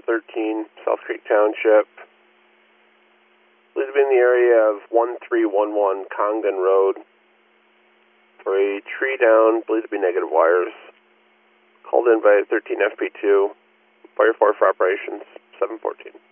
13, South Creek Township. Believed to be in the area of 1311 Congdon Road for a tree down, believed to be negative wires. Called in by 13 FP2, Fire 4 for operations, 714.